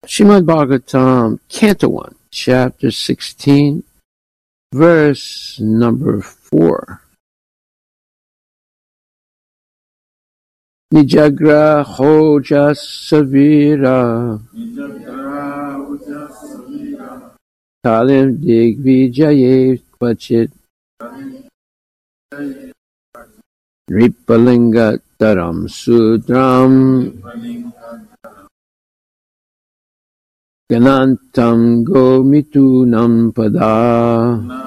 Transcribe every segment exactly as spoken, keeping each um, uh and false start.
Srimad Bhagavatam, Canto one, Chapter sixteen, Verse number four. Nijagra hoja savira Kalim digvijaye kvachit Ripalinga taram sudram Ganantam gomitunam pada.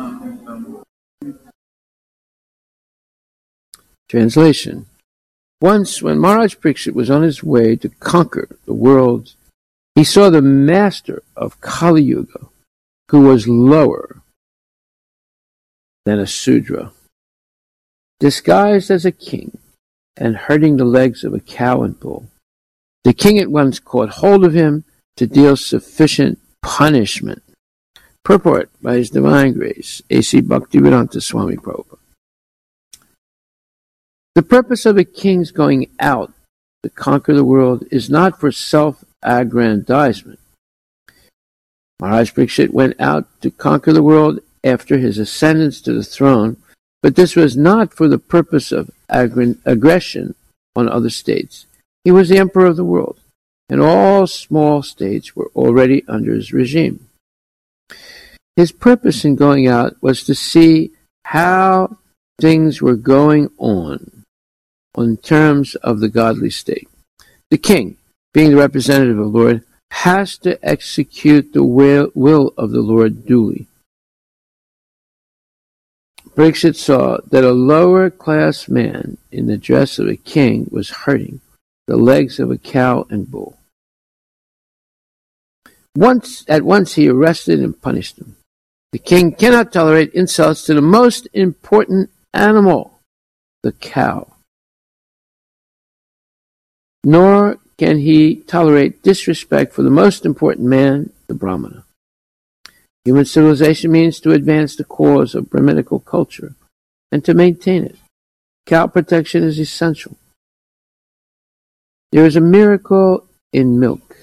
Translation. Once, when Maharaj Parikshit was on his way to conquer the world, he saw the master of Kali Yuga, who was lower than a Sudra, disguised as a king and herding the legs of a cow and bull. The king at once caught hold of him to deal sufficient punishment. Purport by His Divine Grace, A C Bhaktivedanta Swami Prabhupada. The purpose of a king's going out to conquer the world is not for self-aggrandizement. Maharaj Parikshit went out to conquer the world after his ascendance to the throne, but this was not for the purpose of aggr- aggression on other states. He was the emperor of the world, and all small states were already under his regime. His purpose in going out was to see how things were going on in terms of the godly state. The king, being the representative of the Lord, has to execute the will, will of the Lord duly. Parikshit saw that a lower class man in the dress of a king was herding the legs of a cow and bull. Once, at once he arrested and punished him. The king cannot tolerate insults to the most important animal, the cow. Nor can he tolerate disrespect for the most important man, the Brahmana. Human civilization means to advance the cause of Brahminical culture and to maintain it. Cow protection is essential. There is a miracle in milk,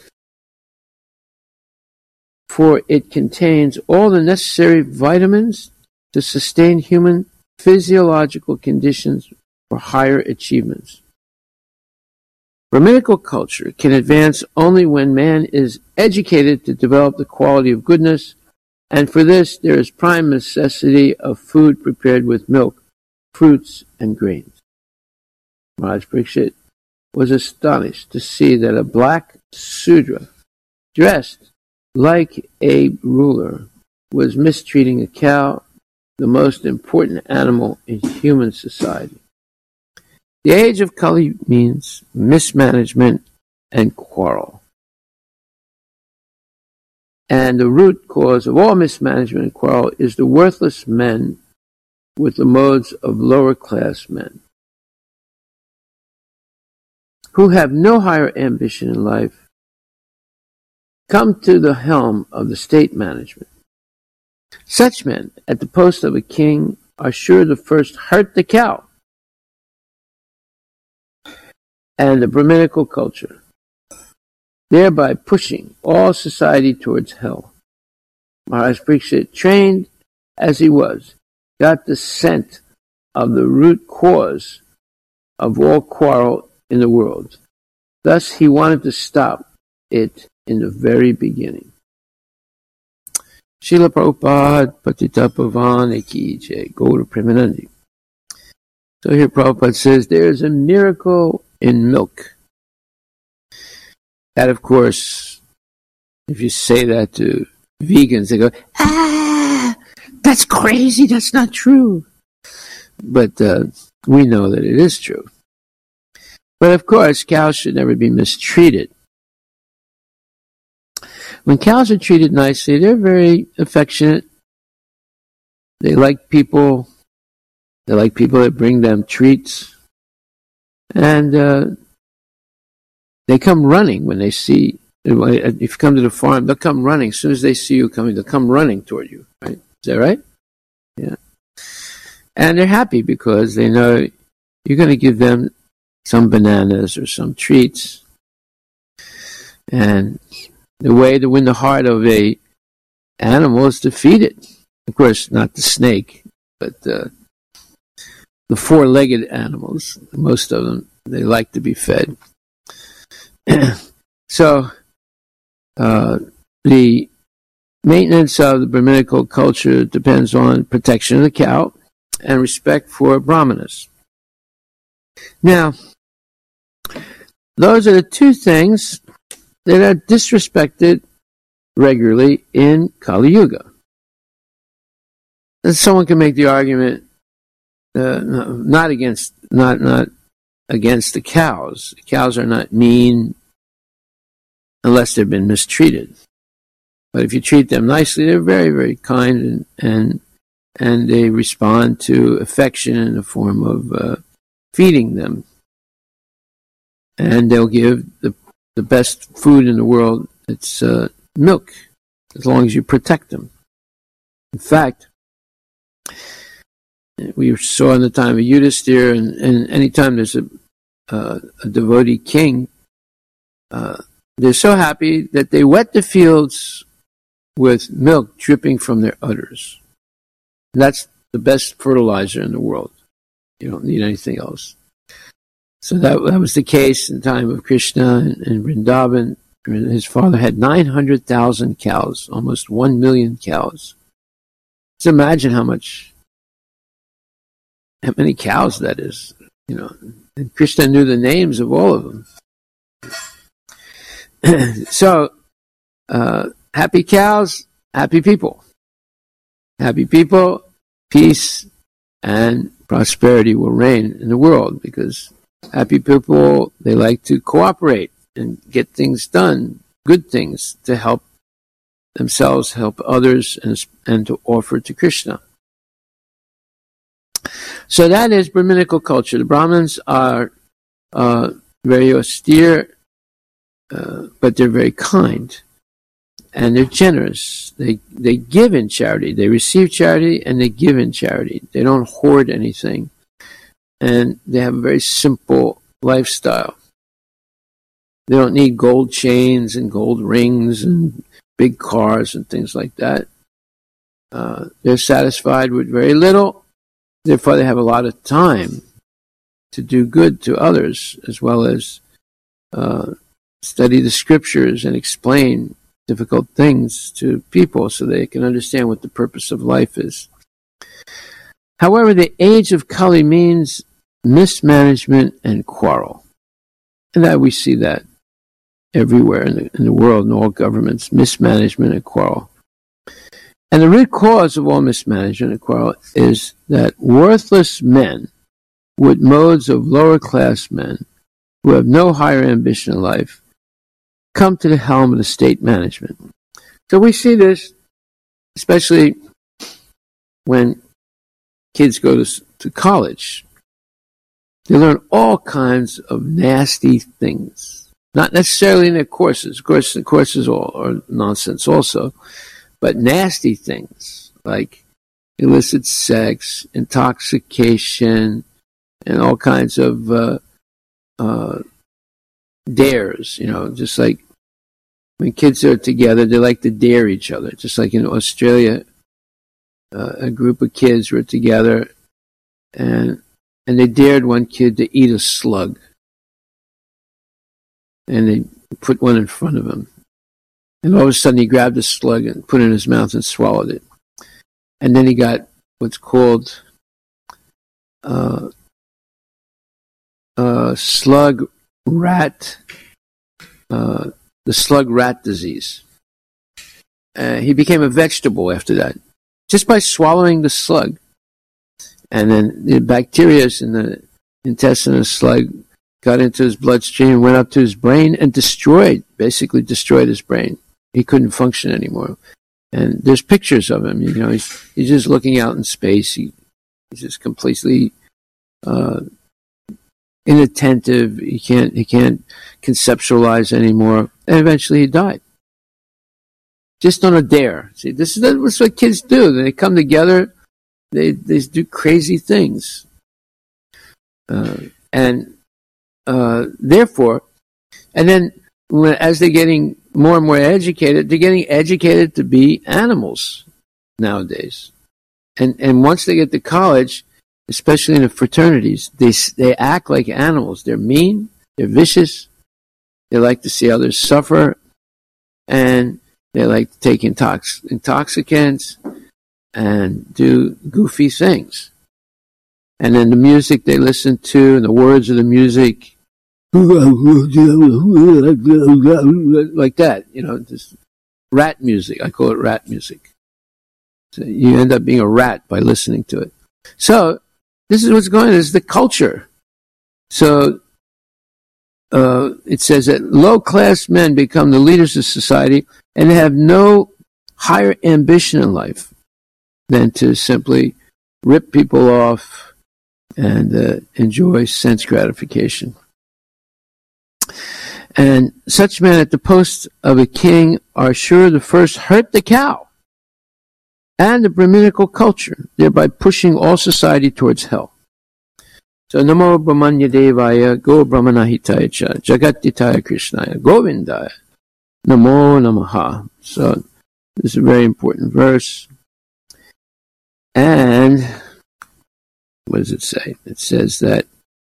for it contains all the necessary vitamins to sustain human physiological conditions for higher achievements. Brahminical culture can advance only when man is educated to develop the quality of goodness, and for this there is prime necessity of food prepared with milk, fruits, and grains. Maharaj Parikshit was astonished to see that a black Sudra, dressed like a ruler, was mistreating a cow, the most important animal in human society. The age of Kali means mismanagement and quarrel. And the root cause of all mismanagement and quarrel is the worthless men with the modes of lower class men, who have no higher ambition in life, come to the helm of the state management. Such men, at the post of a king, are sure to first hurt the cow and the Brahminical culture, thereby pushing all society towards hell. Maharaj Parikshit, trained as he was, got the scent of the root cause of all quarrel in the world. Thus he wanted to stop it in the very beginning. Srila Prabhupada Patita Pavane Ki Jai, Gaura Premanandi. So here Prabhupada says there is a miracle in milk. That, of course, if you say that to vegans, they go, ah, that's crazy, that's not true. But uh, we know that it is true. But of course, cows should never be mistreated. When cows are treated nicely, they're very affectionate. They like people. They like people that bring them treats. And uh, they come running when they see, if you come to the farm, they'll come running. As soon as they see you coming, they'll come running toward you. Right? Is that right? Yeah. And they're happy because they know you're going to give them some bananas or some treats. And The way to win the heart of a animal is to feed it. Of course, not the snake, but uh, the four-legged animals. Most of them, they like to be fed. So, uh, the maintenance of the Brahminical culture depends on protection of the cow and respect for brahmanas. Now, those are the two things that are disrespected regularly in Kali Yuga. And someone can make the argument uh, not against not not against the cows. The cows are not mean unless they've been mistreated. But if you treat them nicely, they're very, very kind, and and, and they respond to affection in the form of uh, feeding them. And they'll give the the best food in the world. It's uh, milk, as long as you protect them. In fact, we saw in the time of Yudhisthira, and, and anytime there's a, uh, a devotee king, uh, they're so happy that they wet the fields with milk dripping from their udders. And that's the best fertilizer in the world. You don't need anything else. So that, that was the case in the time of Krishna in, in Vrindavan. His father had nine hundred thousand cows, almost one million cows. Just imagine how much, how many cows that is. You know, and Krishna knew the names of all of them. So, uh, happy cows, happy people. Happy people, peace, and prosperity will reign in the world, because happy people, they like to cooperate and get things done, good things, to help themselves, help others, and, and to offer to Krishna. So that is Brahminical culture. The Brahmins are uh, very austere, uh, but they're very kind. And they're generous. They they give in charity. They receive charity and they give in charity. They don't hoard anything. And they have a very simple lifestyle. They don't need gold chains and gold rings and big cars and things like that. Uh, they're satisfied with very little. Therefore, they have a lot of time to do good to others, as well as uh, study the scriptures and explain difficult things to people so they can understand what the purpose of life is. However, the age of Kali means mismanagement and quarrel. And that we see that everywhere in the, in the world, in all governments, mismanagement and quarrel. And the root cause of all mismanagement and quarrel is that worthless men with modes of lower class men who have no higher ambition in life come to the helm of the state management. So we see this, especially when kids go to, to college. They learn all kinds of nasty things. Not necessarily in their courses. Of course, the courses all are nonsense also. But nasty things like illicit sex, intoxication, and all kinds of uh, uh, dares. You know, just like when kids are together, they like to dare each other. Just like in Australia, uh, a group of kids were together, and and they dared one kid to eat a slug. And they put one in front of him. And all of a sudden he grabbed a slug and put it in his mouth and swallowed it. And then he got what's called uh, uh, slug rat, uh, the slug rat disease. Uh, he became a vegetable after that, just by swallowing the slug. And then the bacteria in the intestine of the slug got into his bloodstream, went up to his brain, and destroyed, basically destroyed his brain. He couldn't function anymore. And there's pictures of him. You know, he's he's just looking out in space. He, he's just completely uh, inattentive. He can't he can't conceptualize anymore. And eventually he died. Just on a dare. See, this is, this is what kids do. They come together. They they do crazy things. Uh, and uh, therefore, and then when, as they're getting more and more educated, they're getting educated to be animals nowadays. And and once they get to college, especially in the fraternities, they they act like animals. They're mean, they're vicious, they like to see others suffer, and they like to take intox- intoxicants and do goofy things. And then the music they listen to and the words of the music, like that, you know, just rat music. I call it rat music. So you end up being a rat by listening to it. So this is what's going on. This is the culture. So uh, it says that low-class men become the leaders of society, and they have no higher ambition in life than to simply rip people off and uh, enjoy sense gratification. And such men at the post of a king are sure to first hurt the cow and the Brahminical culture, thereby pushing all society towards hell. So, Namo Brahmanya Devaya, Go Brahmanahitaya Cha, Jagatitaya Krishnaya, Govindaya, Namo Namaha. So, this is a very important verse. And, what does it say? It says that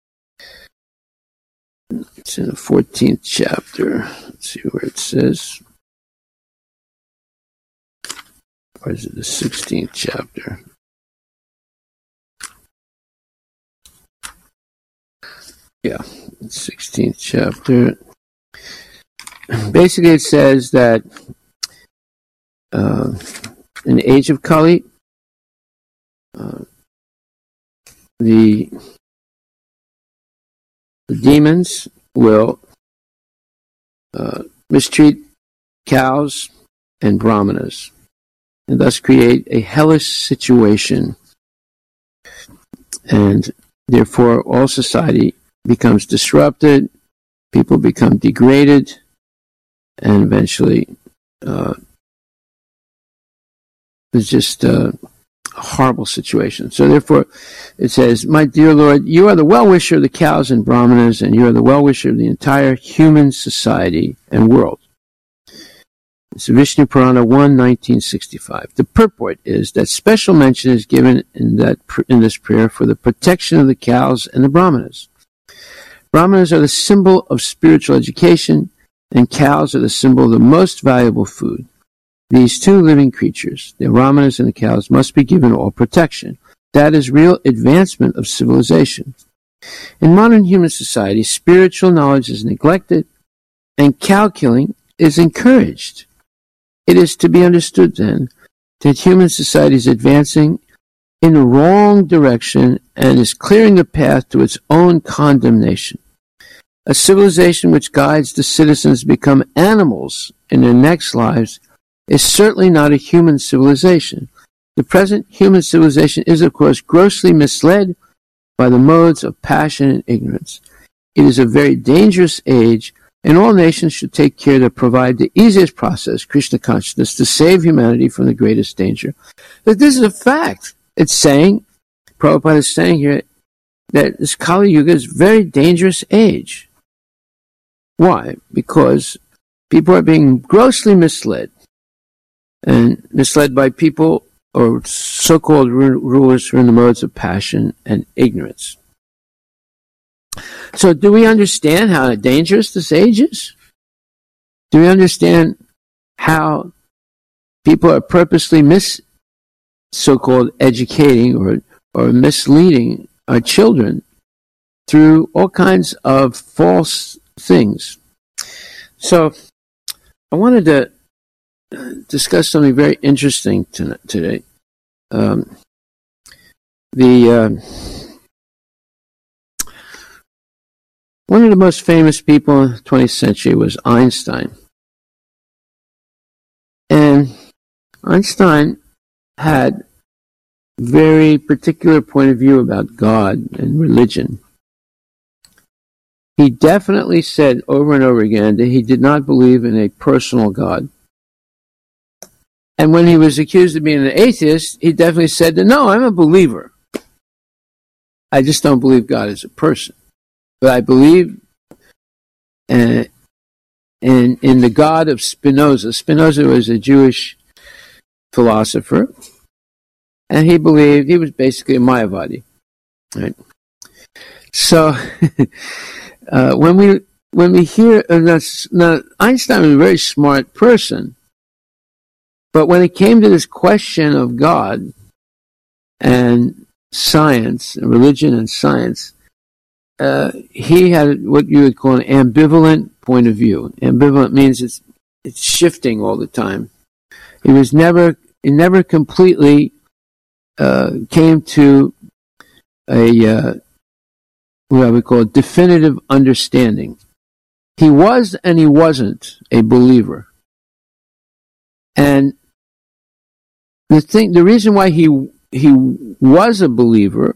it's in the fourteenth chapter. Let's see where it says. Or is it the sixteenth chapter? Yeah, sixteenth chapter. Basically, it says that uh, in the age of Kali, uh, the, the demons will uh, mistreat cows and brahmanas, and thus create a hellish situation, and therefore all society becomes disrupted, people become degraded, and eventually uh, it's just uh, a horrible situation. So therefore it says, my dear Lord, you are the well-wisher of the cows and brahmanas, and you are the well-wisher of the entire human society and world. It's Vishnu Purana one, nineteen sixty-five. The purport is that special mention is given in that in this prayer for the protection of the cows and the brahmanas. Brahmanas are the symbol of spiritual education, and cows are the symbol of the most valuable food. These two living creatures, the brahmanas and the cows, must be given all protection. That is real advancement of civilization. In modern human society, spiritual knowledge is neglected, and cow killing is encouraged. It is to be understood, then, that human society is advancing in the wrong direction and is clearing the path to its own condemnation. A civilization which guides the citizens to become animals in their next lives is certainly not a human civilization. The present human civilization is, of course, grossly misled by the modes of passion and ignorance. It is a very dangerous age, and all nations should take care to provide the easiest process, Krishna consciousness, to save humanity from the greatest danger. But this is a fact. It's saying, Prabhupada is saying here, that this Kali Yuga is a very dangerous age. Why? Because people are being grossly misled, and misled by people or so-called rulers who are in the modes of passion and ignorance. So do we understand how dangerous this age is? Do we understand how people are purposely mis so-called educating or, or misleading our children through all kinds of false things? So I wanted to discuss something very interesting today. Um, the uh, one of the most famous people in the twentieth century was Einstein. And Einstein had a very particular point of view about God and religion. He definitely said over and over again that he did not believe in a personal God. And when he was accused of being an atheist, he definitely said that, no, I'm a believer. I just don't believe God is a person. But I believe uh, in, in the God of Spinoza. Spinoza was a Jewish philosopher, and he believed, he was basically a Mayavadi. Right? So, uh, when we when we hear, uh, now, now Einstein was a very smart person, but when it came to this question of God and science, religion and science, uh, he had what you would call an ambivalent point of view. Ambivalent means it's it's shifting all the time. He was never, he never completely uh, came to a uh, what I would call a definitive understanding. He was and he wasn't a believer. And the thing, the reason why he he was a believer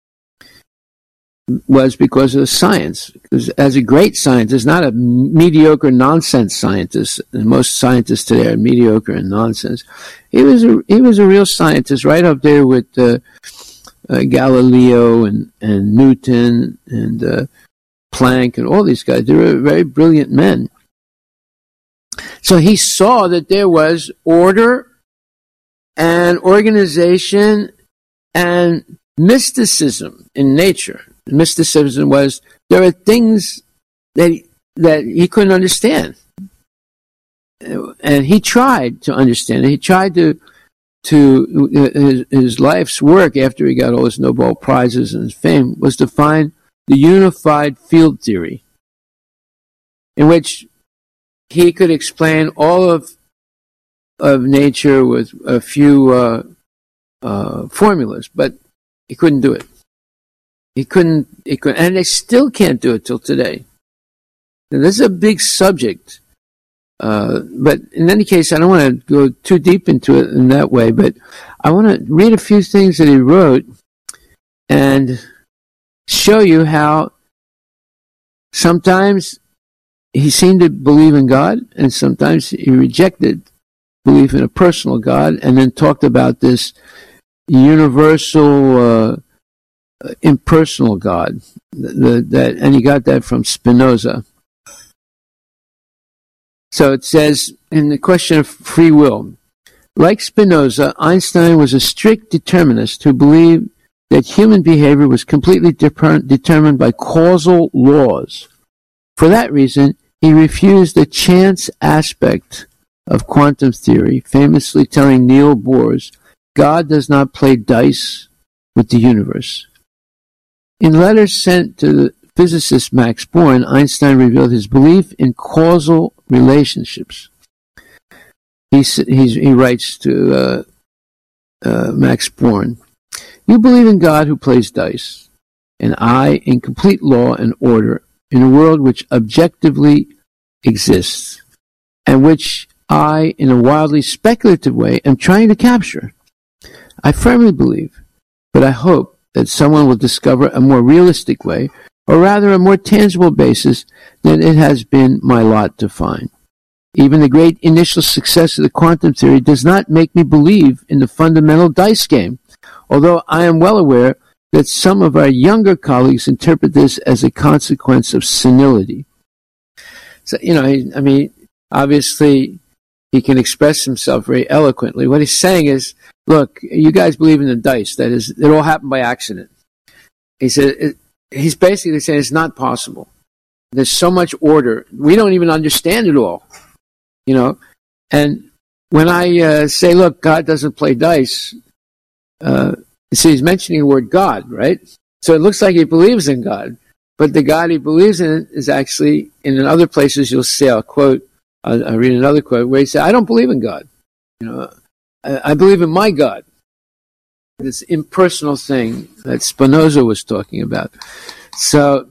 was because of the science. Because as a great scientist, not a mediocre nonsense scientist, and most scientists today are mediocre and nonsense. He was a he was a real scientist, right up there with uh, uh, Galileo and and Newton and uh, Planck and all these guys. They were very brilliant men. So he saw that there was order and organization and mysticism in nature. Mysticism was there are things that he, that he couldn't understand, and he tried to understand it. He tried to to his, his life's work after he got all his Nobel prizes and his fame was to find the unified field theory, in which he could explain all of of nature with a few uh, uh, formulas, but he couldn't do it. He couldn't, he couldn't, and they still can't do it till today. Now, this is a big subject, uh, but in any case, I don't want to go too deep into it in that way, but I want to read a few things that he wrote and show you how sometimes he seemed to believe in God, and sometimes he rejected belief in a personal God, and then talked about this universal, uh, impersonal God. The, the, that, and he got that from Spinoza. So it says, in the question of free will, like Spinoza, Einstein was a strict determinist who believed that human behavior was completely de- determined by causal laws. For that reason, he refused the chance aspect of quantum theory, famously telling Niels Bohr, God does not play dice with the universe. In letters sent to the physicist Max Born, Einstein revealed his belief in causal relationships. He, he's, he writes to uh, uh, Max Born, you believe in God who plays dice, and I in complete law and order in a world which objectively exists, and which I, in a wildly speculative way, am trying to capture. I firmly believe, but I hope that someone will discover a more realistic way, or rather a more tangible basis than it has been my lot to find. Even the great initial success of the quantum theory does not make me believe in the fundamental dice game, although I am well aware that some of our younger colleagues interpret this as a consequence of senility. So, you know, I mean, obviously, he can express himself very eloquently. What he's saying is, look, you guys believe in the dice. That is, it all happened by accident. He said, it, he's basically saying it's not possible. There's so much order. We don't even understand it all, you know. And when I uh, say, look, God doesn't play dice, uh, see, he's mentioning the word God, right? So it looks like he believes in God. But the God he believes in is actually, in other places you'll see, I'll quote, I'll, I'll read another quote where he said, I don't believe in God. You know, I, I believe in my God. This impersonal thing that Spinoza was talking about. So,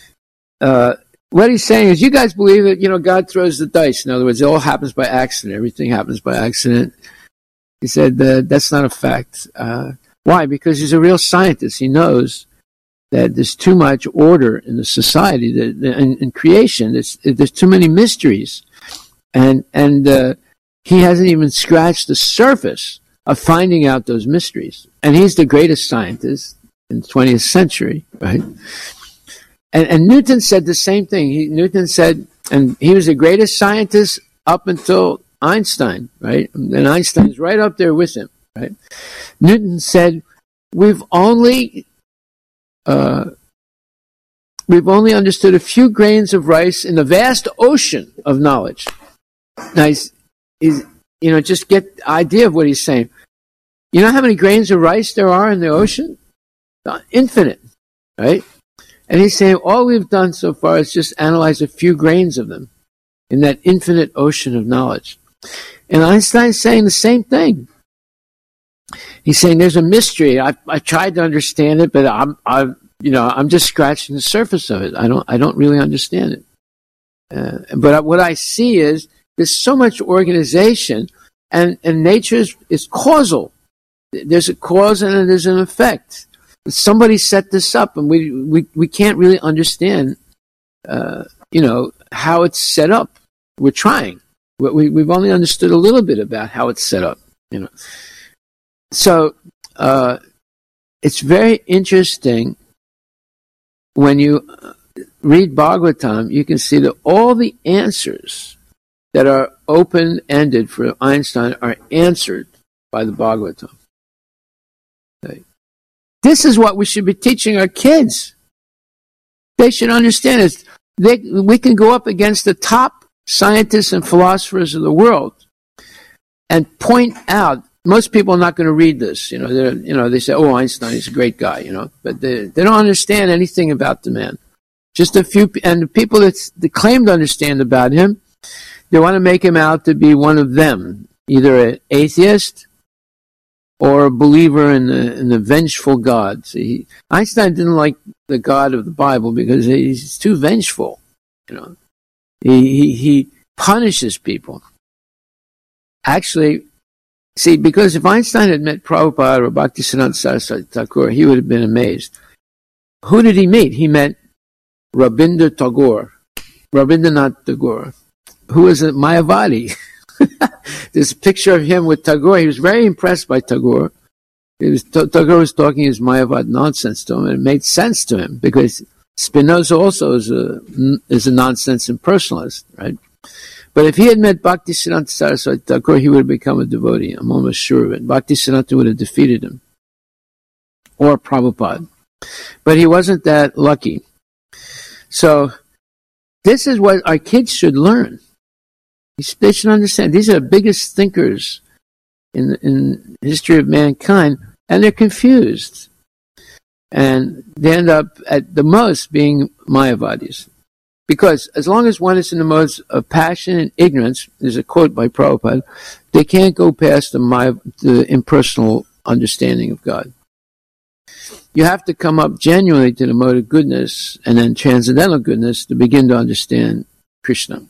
uh, what he's saying is, you guys believe that, you know, God throws the dice. In other words, it all happens by accident. Everything happens by accident. He said, uh, that's not a fact. Uh, why? Because he's a real scientist. He knows that there's too much order in the society, that in, in creation. There's, there's too many mysteries. And, and, uh, he hasn't even scratched the surface of finding out those mysteries. And he's the greatest scientist in the twentieth century, right? And, and Newton said the same thing. He, Newton said, and he was the greatest scientist up until Einstein, right? And Einstein's right up there with him, right? Newton said, we've only uh, we've only understood a few grains of rice in the vast ocean of knowledge. Now, he's, he's, you know, just get the idea of what he's saying. You know how many grains of rice there are in the ocean? Infinite, right? And he's saying all we've done so far is just analyze a few grains of them in that infinite ocean of knowledge. And Einstein's saying the same thing. He's saying there's a mystery. I I tried to understand it, but I'm I you know I'm just scratching the surface of it. I don't I don't really understand it. Uh, but what I see is there's so much organization, and and nature is, is causal. There's a cause and there's an effect. Somebody set this up, and we we, we can't really understand, uh, you know, how it's set up. We're trying. We, we've only understood a little bit about how it's set up, you know. So uh, it's very interesting when you read Bhagavatam. You can see that all the answers that are open-ended for Einstein are answered by the Bhagavatam. Okay. This is what we should be teaching our kids. They should understand it. They, we can go up against the top scientists and philosophers of the world and point out. Most people are not going to read this. You know, they're, you know, they say, "Oh, Einstein is a great guy," you know, but they they don't understand anything about the man. Just a few, and the people that, that claim to understand about him, they want to make him out to be one of them, either an atheist or a believer in the in the vengeful God. See, Einstein didn't like the God of the Bible because he's too vengeful. You know, he he, he punishes people. Actually. See, because if Einstein had met Prabhupada or Bhaktisiddhanta Saraswati Thakur, he would have been amazed. Who did he meet? He met Rabindranath Tagore, Rabindranath Tagore, who was a Mayavadi. There's a picture of him with Tagore. He was very impressed by Tagore. It was, Tagore was talking his Mayavad nonsense to him, and it made sense to him because Spinoza also is a is a nonsense impersonalist, right? But if he had met Bhaktisiddhanta Saraswati Thakur, he would have become a devotee. I'm almost sure of it. Bhaktisiddhanta would have defeated him. Or Prabhupada. But he wasn't that lucky. So, this is what our kids should learn. They should understand. These are the biggest thinkers in in the history of mankind, and they're confused. And they end up, at the most, being Mayavadis. Because as long as one is in the modes of passion and ignorance, there's a quote by Prabhupada, they can't go past the, my, the impersonal understanding of God. You have to come up genuinely to the mode of goodness and then transcendental goodness to begin to understand Krishna.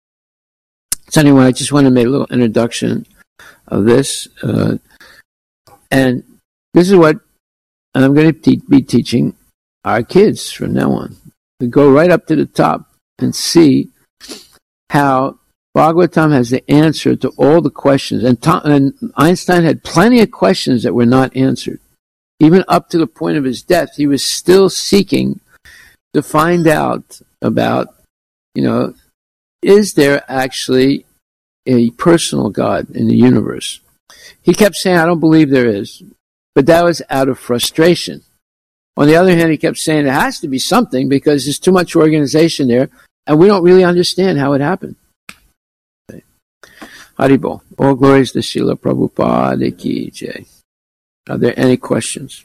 So anyway, I just want to make a little introduction of this. Uh, and this is what I'm going to te- be teaching our kids from now on. We go right up to the top and see how Bhagavatam has the answer to all the questions. And, Tom, and Einstein had plenty of questions that were not answered. Even up to the point of his death, he was still seeking to find out about, you know, is there actually a personal God in the universe? He kept saying, I don't believe there is. But that was out of frustration. On the other hand, he kept saying there has to be something because there's too much organization there, and we don't really understand how it happened. Okay. Haribol. All glories to Srila Prabhupada Ki Jai. Are there any questions?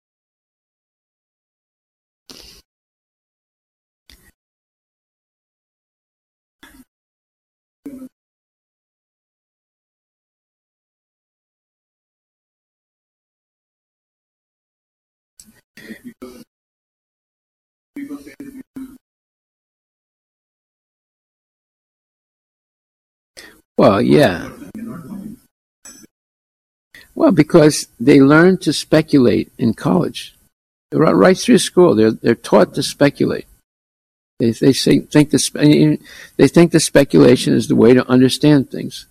Well, yeah. Well, because they learn to speculate in college. Right through school, they're they're taught to speculate. They they think the they think the speculation is the way to understand things.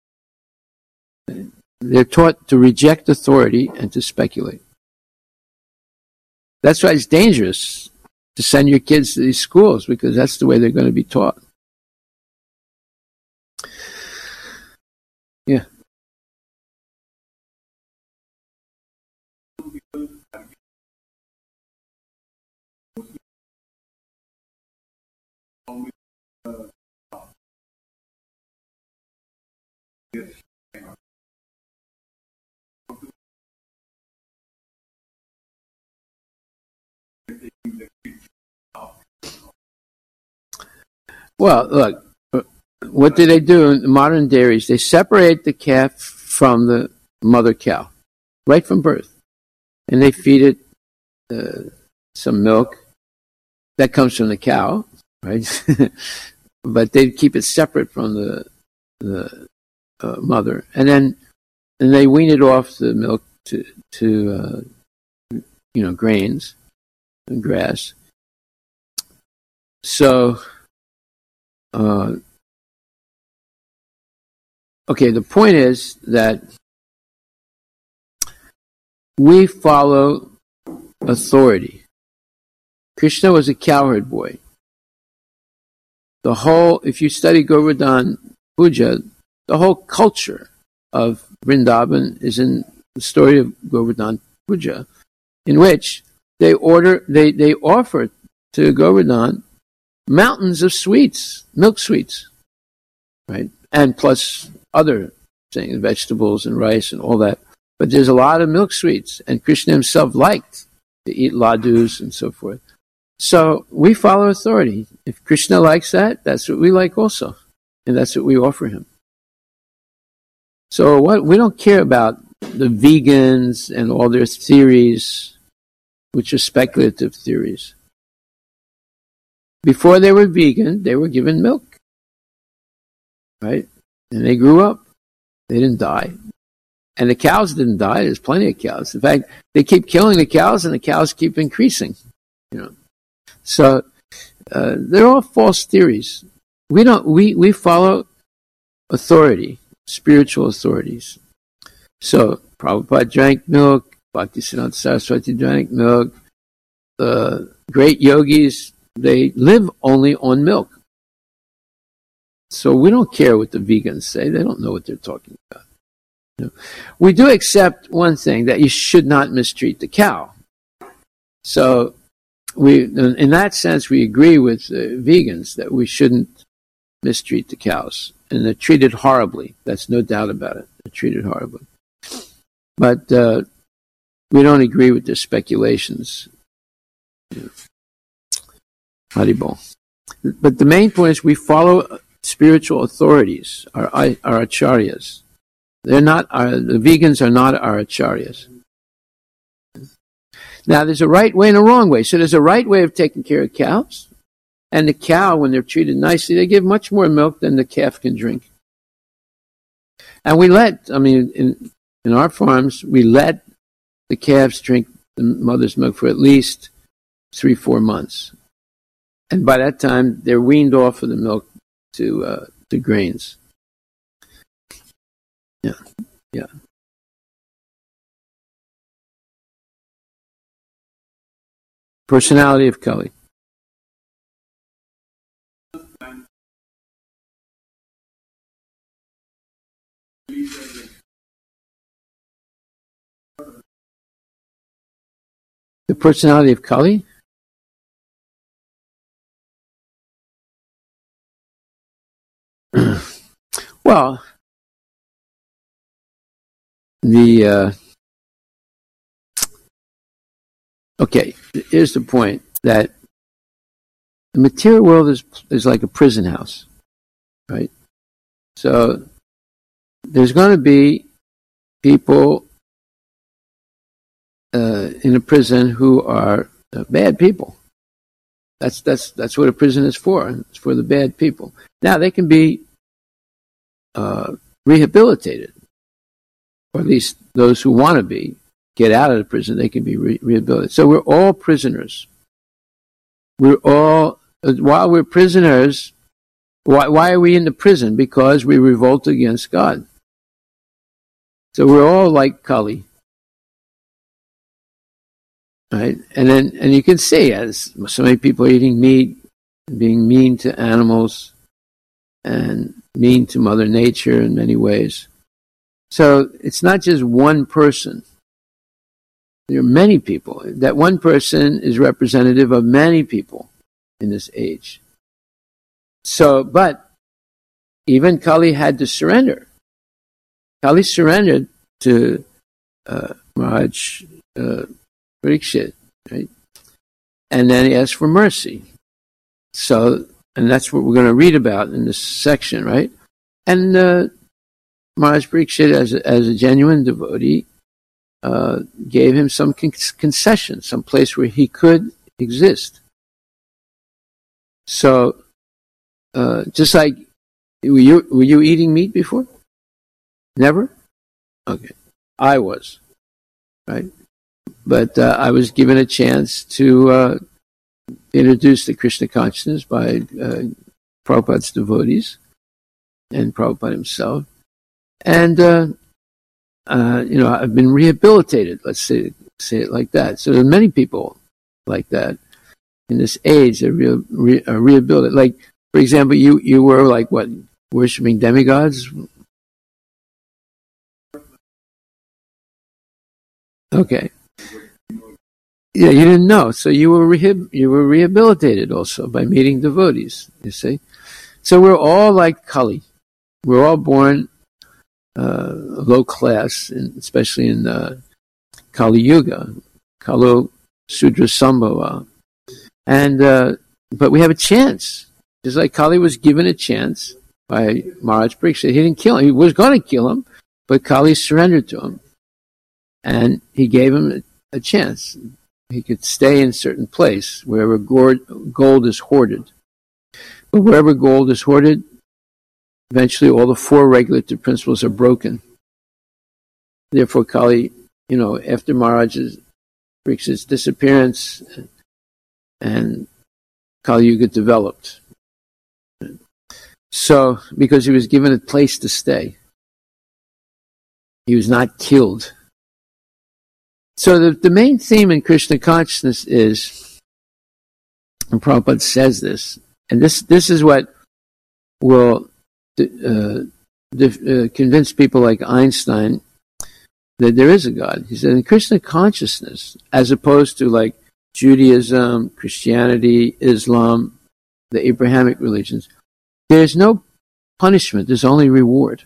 They're taught to reject authority and to speculate. That's why it's dangerous to send your kids to these schools, because that's the way they're going to be taught. Yeah. Well, look, what do they do in modern dairies? They separate the calf from the mother cow, right from birth, and they feed it uh, some milk that comes from the cow, right? But they keep it separate from the the uh, mother, and then and they wean it off the milk to to uh, you know grains and grass. So. Uh, okay, the point is that we follow authority. Krishna was a cowherd boy. The whole, if you study Govardhan Puja, the whole culture of Vrindavan is in the story of Govardhan Puja, in which they order, they, they offer to Govardhan mountains of sweets, milk sweets, right? And plus other things, vegetables and rice and all that. But there's a lot of milk sweets, and Krishna himself liked to eat ladus and so forth. So we follow authority. If Krishna likes that, that's what we like also, and that's what we offer him. So what we don't care about the vegans and all their theories, which are speculative theories. Before they were vegan, they were given milk, right? And they grew up. They didn't die. And the cows didn't die. There's plenty of cows. In fact, they keep killing the cows, and the cows keep increasing. You know, so uh, they're all false theories. We don't. We we follow authority, spiritual authorities. So Prabhupada drank milk. Bhaktisiddhanta Saraswati drank milk. The great yogis, they live only on milk. So we don't care what the vegans say. They don't know what they're talking about. You know? We do accept one thing, that you should not mistreat the cow. So we, in that sense, we agree with uh, vegans that we shouldn't mistreat the cows. And they're treated horribly. That's no doubt about it. They're treated horribly. But uh, we don't agree with their speculations. You know. Haribol. But the main point is we follow spiritual authorities, our, our acharyas. They're not our, the vegans are not our acharyas. Now, there's a right way and a wrong way. So there's a right way of taking care of cows. And the cow, when they're treated nicely, they give much more milk than the calf can drink. And we let, I mean, in, in our farms, we let the calves drink the mother's milk for at least three, four months. And by that time, they're weaned off of the milk to uh, to grains. Yeah, yeah. Personality of Kali. The personality of Kali? Well, the uh, okay, here's the point, that the material world is is like a prison house, right? So there's going to be people uh, in a prison who are uh, bad people. That's that's that's what a prison is for. It's for the bad people. Now they can be uh, rehabilitated, or at least those who want to be get out of the prison. They can be re- rehabilitated. So we're all prisoners. We're all while we're prisoners. Why why are we in the prison? Because we revolt against God. So we're all like Kali. Right, and then and you can see, as so many people are eating meat, being mean to animals, and mean to Mother Nature in many ways. So it's not just one person. There are many people. That one person is representative of many people in this age. So, but even Kali had to surrender. Kali surrendered to uh, Maharaj uh, Parikshit, right? And then he asked for mercy. So, and that's what we're going to read about in this section, right? And uh, Maharaj Parikshit, as a, as a genuine devotee, uh, gave him some con- concession, some place where he could exist. So, uh, just like, were you, were you eating meat before? Never? Okay. I was, right? But uh, I was given a chance to uh, introduce the Krishna consciousness by uh, Prabhupada's devotees and Prabhupada himself. And, uh, uh, you know, I've been rehabilitated, let's say, say it like that. So there are many people like that in this age that are, re- re- are rehabilitated. Like, for example, you, you were like, what, worshiping demigods? Okay. Yeah, you didn't know. So you were rehab- you were rehabilitated also by meeting devotees, you see. So we're all like Kali. We're all born uh, low class, and especially in uh, Kali Yuga, Kalu Sudra Sambhava. And, uh, but we have a chance. Just like Kali was given a chance by Maharaj Parikshit. He didn't kill him. He was going to kill him, but Kali surrendered to him. And he gave him a, a chance. He could stay in a certain place, wherever gold, gold is hoarded. But wherever gold is hoarded, eventually all the four regulative principles are broken. Therefore, Kali, you know, after Maharaj's Parikshit's disappearance, and Kali Yuga developed. So, because he was given a place to stay. He was not killed. So the, the main theme in Krishna consciousness is, and Prabhupada says this, and this this is what will uh, uh, convince people like Einstein that there is a God. He said in Krishna consciousness, as opposed to like Judaism, Christianity, Islam, the Abrahamic religions, there's no punishment, there's only reward.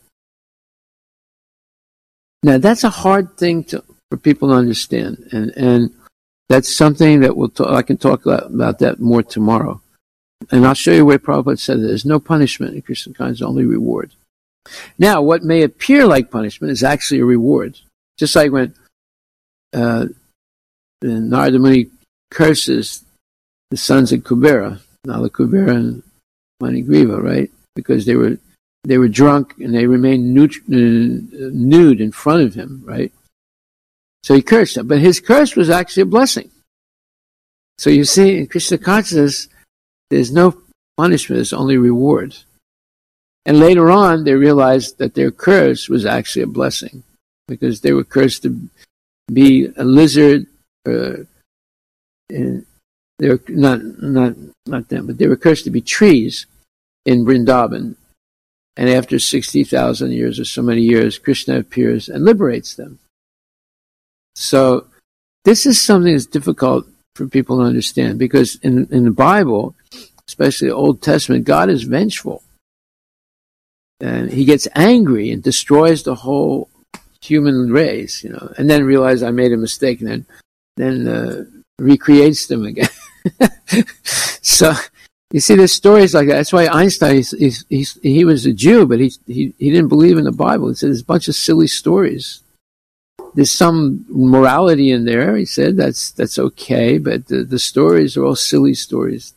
Now that's a hard thing to for people to understand, and and that's something that we'll talk, I can talk about that more tomorrow, and I'll show you where Prabhupada said that there's no punishment in Krishna consciousness, only reward. Now, what may appear like punishment is actually a reward, just like when uh, Narada Muni curses the sons of Kubera, Nala Kubera and Manigriva, right? Because they were they were drunk and they remained nude, uh, nude in front of him, right? So he cursed them. But his curse was actually a blessing. So you see, in Krishna consciousness, there's no punishment, there's only reward. And later on, they realized that their curse was actually a blessing, because they were cursed to be a lizard, uh, and they were not, not, not them, but they were cursed to be trees in Vrindavan. And after sixty thousand years or so many years, Krishna appears and liberates them. So this is something that's difficult for people to understand, because in, in the Bible, especially the Old Testament, God is vengeful. And he gets angry and destroys the whole human race, you know, and then realizes I made a mistake, and then, then uh, recreates them again. So you see, there's stories like that. That's why Einstein, he's, he's, he's, he was a Jew, but he, he, he didn't believe in the Bible. He said there's a bunch of silly stories. There's some morality in there, he said, that's that's okay, but the, the stories are all silly stories.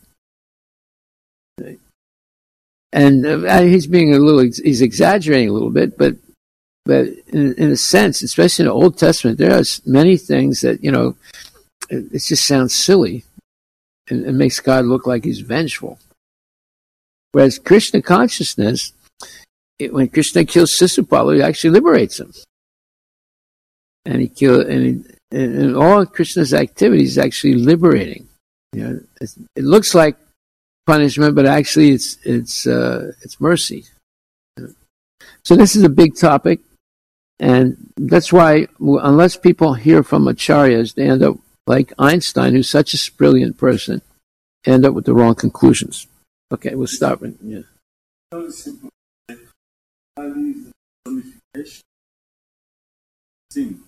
And uh, he's being a little, he's exaggerating a little bit, but but in, in a sense, especially in the Old Testament, there are many things that, you know, it, it just sounds silly, and it makes God look like he's vengeful. Whereas Krishna consciousness, it, when Krishna kills Sisupala, he actually liberates him. And he killed, and, he, and all Krishna's activities is actually liberating. You know, it looks like punishment, but actually it's it's uh, it's mercy. So this is a big topic. And that's why, unless people hear from acharyas, they end up like Einstein, who's such a brilliant person, end up with the wrong conclusions. Okay, we'll stop it. Yeah. Very simple. Kali is the personification. Sin.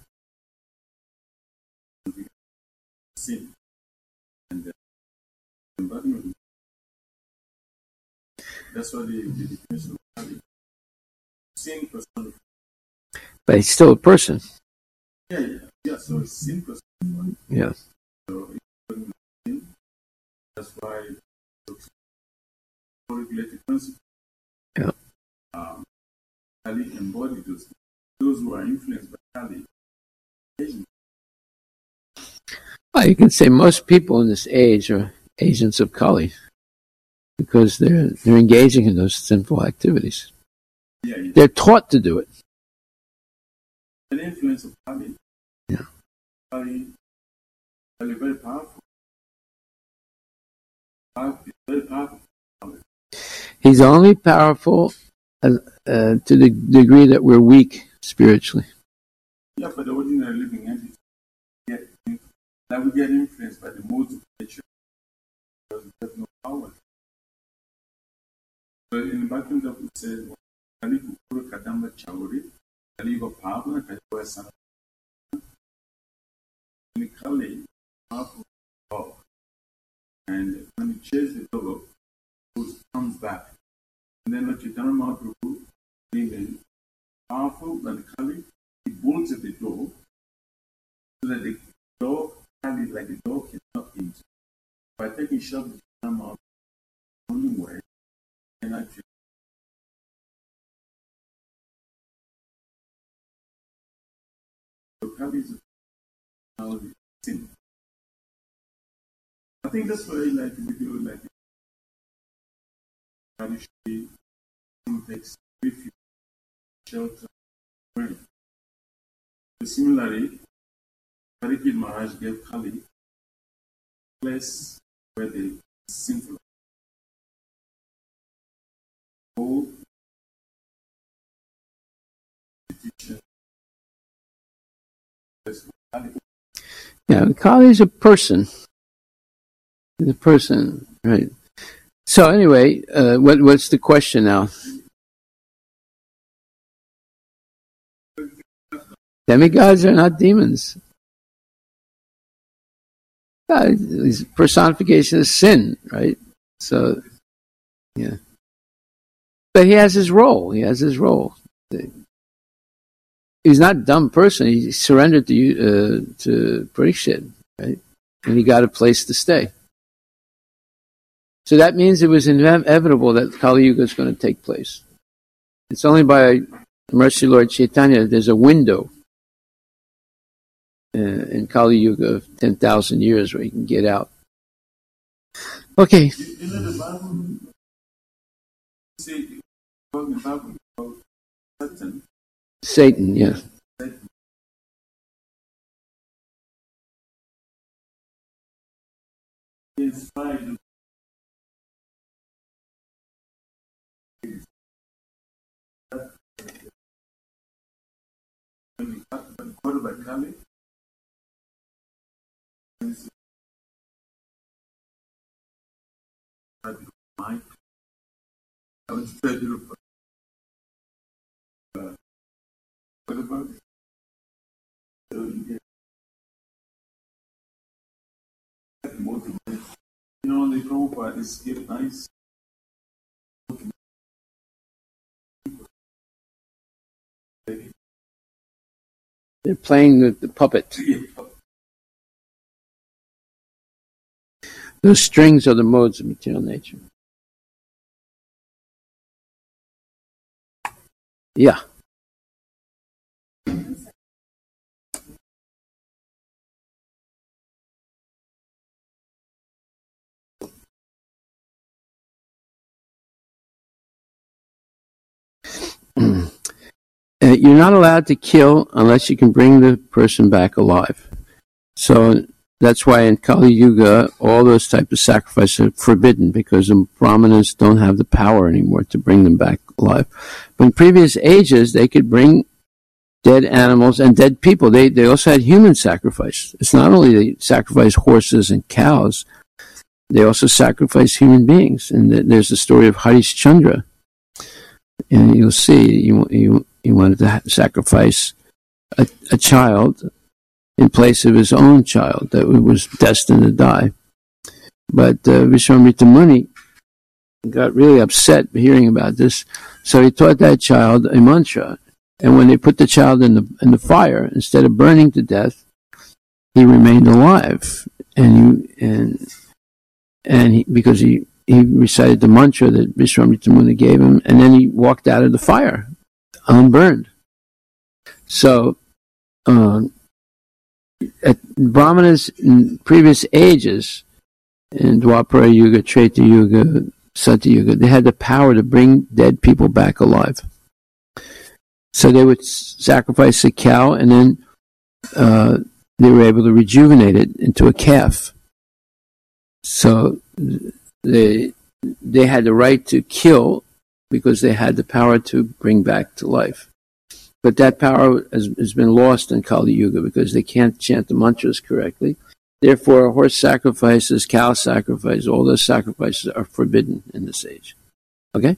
Sin. And the embodiment. That's what the, the definition of Kali. Sin personification. But he's still a person. Yeah, yeah, yeah. So it's sin personification. Yeah. So it's sin. That's why it's regulated principle. Yeah. Um, Kali embodied those. Those who are influenced by Kali. Well, you can say most people in this age are agents of Kali because they're they're engaging in those sinful activities. Yeah, yeah. They're taught to do it. The influence of Kali. Yeah. Kali, Kali very powerful. Kali, very powerful. He's only powerful uh, uh, to the degree that we're weak spiritually. Yeah, but the ordinary living entity, get, that we get influenced by the modes of nature because we have no power. So in the background of it says, Kali Kukuru Kadamba Chauri, Kali Gopavna, Kali Goesana. In Kali, powerful dog. And when you chase the dog, it comes back. And then what Chaitanya Mahaprabhu, being powerful than Kali, he bolts at the door so that the door, Kali, like the door, cannot enter. By taking shelter of Chaitanya Mahaprabhu, the only way, and actually so Kali is a sin. I think that's why like we do like Kali should be takes refuge, shelter, prayer. So similarly, Parikshit Maharaj gave Kali a place where the sinful all teachers. Yeah, Kali is a person. He's a person, right? So anyway, uh, what what's the question now? Demigods are not demons. Uh, he's personification of sin, right? So, yeah. But he has his role. He has his role. He's not a dumb person. He surrendered to uh, to Parikshit, right? And he got a place to stay. So that means it was inevitable that Kali Yuga is going to take place. It's only by Mercy Lord Chaitanya that there's a window uh, in Kali Yuga of ten thousand years where you can get out. Okay. You know the Bible, see, the Bible called Satan. Satan, yes. Satan. He's trying to when you talk about God by Kali, Mike, I was tell you uh, what about it? So you get motivation. You know, the Prabhupada is get nice. They're playing with the puppet. Those strings are the modes of material nature. Yeah. Uh, you're not allowed to kill unless you can bring the person back alive. So that's why in Kali Yuga, all those types of sacrifices are forbidden because the Brahmanas don't have the power anymore to bring them back alive. But in previous ages, they could bring dead dead animals and dead people. They they also had human sacrifice. It's not only they sacrifice horses and cows, they also sacrifice human beings. And there's the story of Harish Chandra. And you'll see, he, he, he wanted to sacrifice a, a child in place of his own child that was destined to die. But uh, Vishwamitra Muni got really upset hearing about this, so he taught that child a mantra. And when they put the child in the in the fire, instead of burning to death, he remained alive. And he, and and he, because he, he recited the mantra that Vishwamitra Muni gave him, and then he walked out of the fire, unburned. So, um, at Brahmanas in previous ages, in Dwapara Yuga, Treta Yuga, Satya Yuga, they had the power to bring dead people back alive. So they would sacrifice a cow, and then uh, they were able to rejuvenate it into a calf. So they they had the right to kill because they had the power to bring back to life. But that power has, has been lost in Kali Yuga because they can't chant the mantras correctly. Therefore, horse sacrifices, cow sacrifices, all those sacrifices are forbidden in this age. Okay?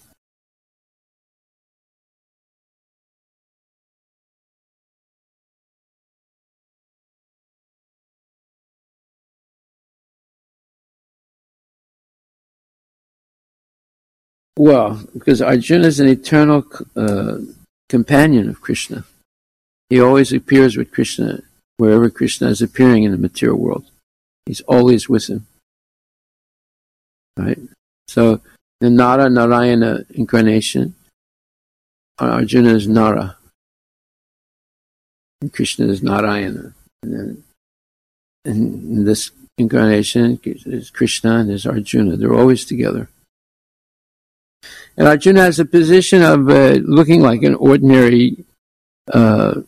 Well, because Arjuna is an eternal uh, companion of Krishna. He always appears with Krishna wherever Krishna is appearing in the material world. He's always with him. Right? So, the Nara Narayana incarnation, Arjuna is Nara. And Krishna is Narayana. And then in this incarnation, there's Krishna and there's Arjuna. They're always together. And Arjuna has a position of uh, looking like an ordinary uh,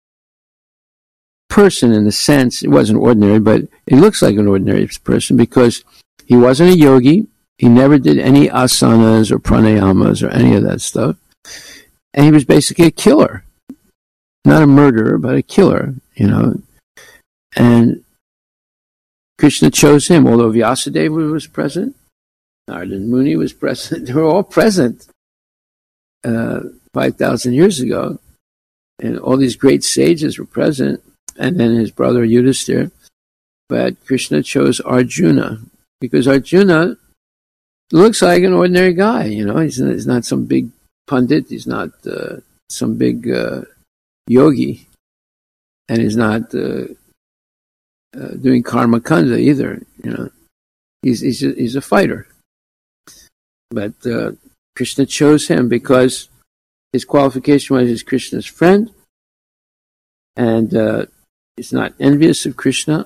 person in the sense, it wasn't ordinary, but it looks like an ordinary person because he wasn't a yogi. He never did any asanas or pranayamas or any of that stuff. And he was basically a killer. Not a murderer, but a killer, you know. And Krishna chose him, although Vyasadeva was present. Narada Muni was present. They were all present uh, five thousand years ago. And all these great sages were present. And then his brother Yudhisthira. But Krishna chose Arjuna. Because Arjuna looks like an ordinary guy. You know, he's, he's not some big pundit. He's not uh, some big uh, yogi. And he's not uh, uh, doing karma kanda either. You know, he's, he's, a, he's a fighter. But uh, Krishna chose him because his qualification was he's Krishna's friend, and uh, he's not envious of Krishna,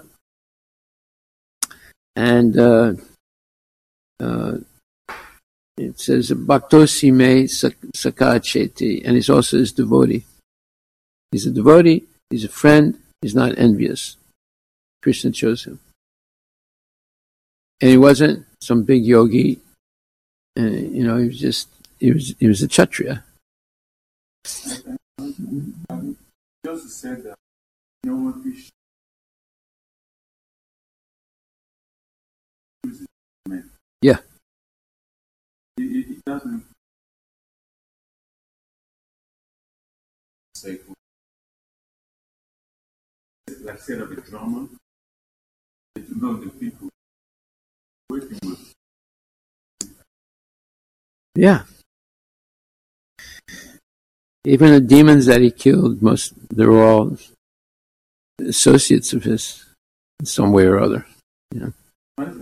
and uh, uh, it says Bhaktosi me Sakha Cheti, and he's also his devotee. He's a devotee, he's a friend, he's not envious. Krishna chose him. And he wasn't some big yogi. And, you know, he was just, he was he was a Kshatriya. Joseph said that no one Krishna uses men. Yeah. It, it, it doesn't say, like set up a drama and to know the people working with. Yeah. Even the demons that he killed, most they're all associates of his in some way or other. You know.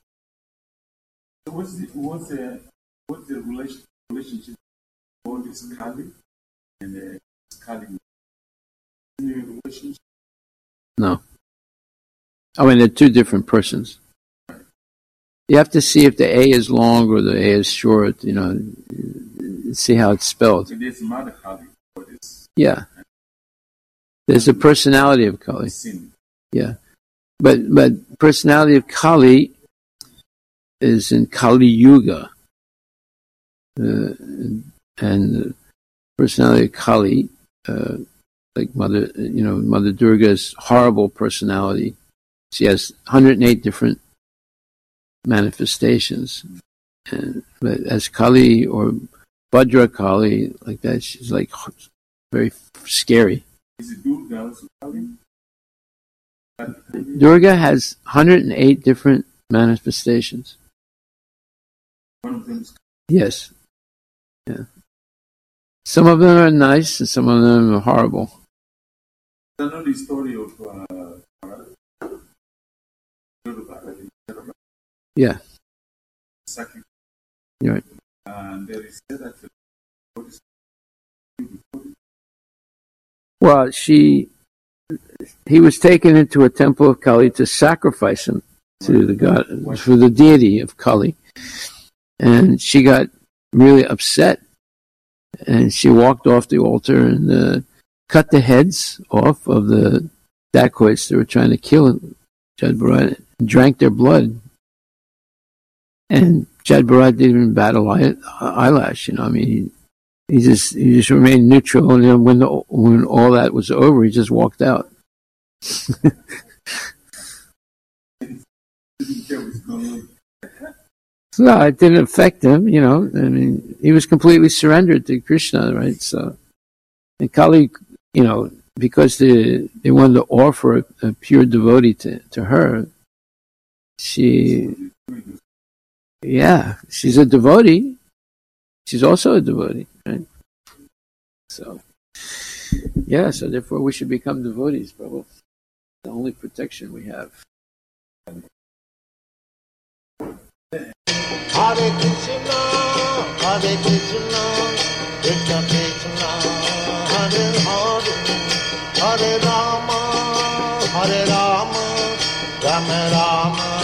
So what's the what's the what's the relation, relationship between this Kali and the Kali? Any relationship? No. I mean, they're two different persons. You have to see if the A is long or the A is short, you know, see how it's spelled. It is Mother Kali, but it's... Yeah. There's a personality of Kali. Sin. Yeah. But but personality of Kali is in Kali Yuga. Uh, and the personality of Kali uh, like Mother, you know, Mother Durga's horrible personality. She has one hundred eight different manifestations, and but as Kali or Bhadra Kali, like that, she's like very scary. Is it Durga also Kali? Durga has one hundred eight different manifestations. One of them is Yes. Yeah. Some of them are nice and some of them are horrible. I know the story of uh, Durga. Yeah. Sacrifice. You're right. And there is said that what is Well, she, he was taken into a temple of Kali to sacrifice him to the god, for the deity of Kali. And she got really upset. And she walked off the altar and uh, cut the heads off of the dacoits that were trying to kill Jad Bharat, and drank their blood. And Jad Bharat didn't even bat an eyelash, you know. I mean, he, he just he just remained neutral. And then when the, when all that was over, he just walked out. No, it didn't affect him, you know. I mean, he was completely surrendered to Krishna, right? So, and Kali, you know, because they they wanted to offer a, a pure devotee to, to her, she, yeah, she's a devotee. She's also a devotee, right? So, yeah, so therefore we should become devotees, Prabhu. The only protection we have. Hare Krishna, Hare Krishna, Krishna Krishna, Hare Hare, Hare Rama, Hare Rama, Rama Rama.